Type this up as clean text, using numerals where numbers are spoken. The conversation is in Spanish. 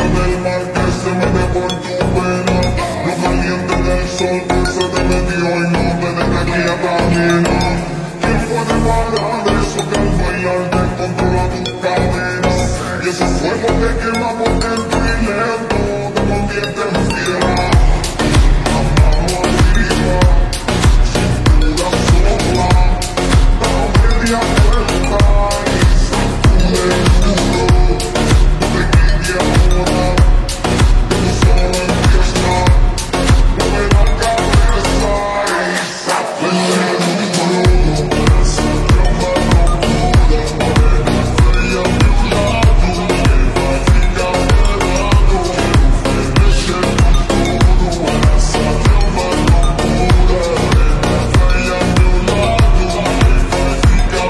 del mar que se mete por tu pena. Lo caliente del sol que se te metió y no te deja quieta, nena. ¿Quién puede parar eso que al bailar te controla tus cadenas? Y ese fuego que quema por dentro y lento te convierte en fiera. Las manos arriba, cintura sola, da media vuelta y sacude duro. No te quites ahora, todo solo empieza. Mueve la cabeza y sacude duro. Esa llama locura, morena estrella a mi lado, mágica verano, enfebrece tu todo. Esa llama locura, morena estrella a mi lado, mágica